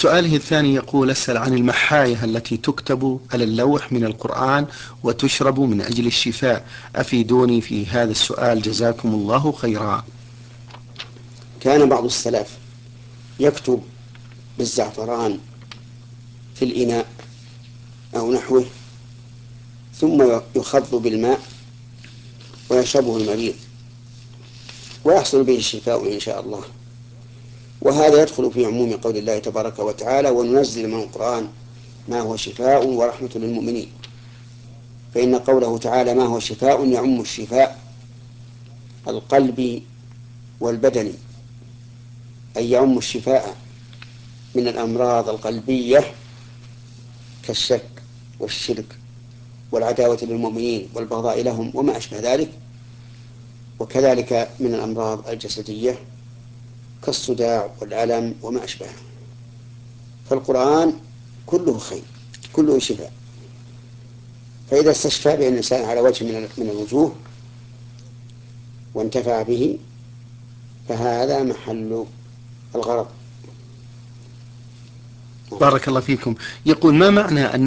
سؤاله الثاني يقول: أسأل عن المحاية التي تكتب على اللوح من القرآن وتشرب من أجل الشفاء، أفيدوني في هذا السؤال جزاكم الله خيرا. كان بعض السلف يكتب بالزعفران في الإناء أو نحوه، ثم يخض بالماء ويشربه المريض ويحصل به الشفاء إن شاء الله. وهذا يدخل في عموم قول الله تبارك وتعالى: وننزل من القرآن ما هو شفاء ورحمة للمؤمنين. فإن قوله تعالى ما هو شفاء يعم الشفاء القلبي والبدني، أي يعم الشفاء من الأمراض القلبية كالشك والشرك والعداوة للمؤمنين والبغضاء لهم وما أشبه ذلك، وكذلك من الأمراض الجسدية كالصداع والألم وما أشبهه. فالقرآن كله خير، كله شفاء. فإذا استشفى به الإنسان على وجه من الوجوه وانتفع به فهذا محل الغرض. بارك الله فيكم. يقول: ما معنى أن